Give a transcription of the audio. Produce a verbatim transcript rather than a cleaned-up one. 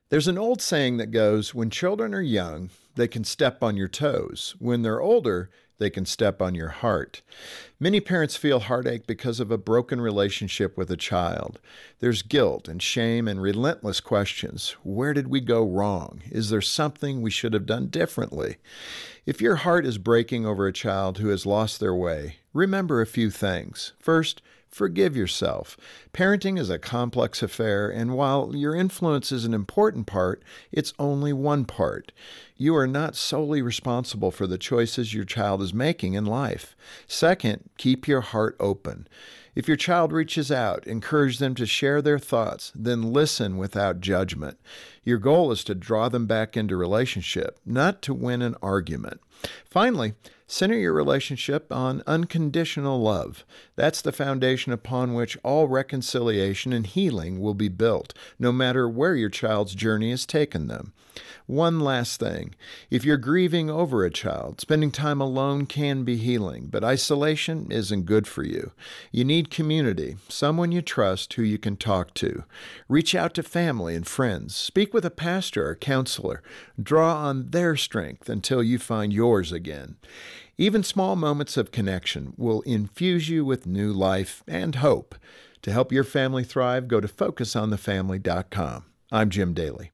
There's an old saying that goes, when children are young, they can step on your toes. When they're older, they can step on your heart. Many parents feel heartache because of a broken relationship with a child. There's guilt and shame and relentless questions. Where did we go wrong? Is there something we should have done differently? If your heart is breaking over a child who has lost their way, remember a few things. First, forgive yourself. Parenting is a complex affair, and while your influence is an important part, it's only one part. You are not solely responsible for the choices your child is making in life. Second, keep your heart open. If your child reaches out, encourage them to share their thoughts, then listen without judgment. Your goal is to draw them back into relationship, not to win an argument. Finally, center your relationship on unconditional love. That's the foundation upon which all reconciliation and healing will be built, no matter where your child's journey has taken them. One last thing. If you're grieving over a child, spending time alone can be healing, but isolation isn't good for you. You need community, someone you trust who you can talk to. Reach out to family and friends. Speak with a pastor or counselor. Draw on their strength until you find yours again. Even small moments of connection will infuse you with new life and hope. To help your family thrive, go to focus on the family dot com. I'm Jim Daly.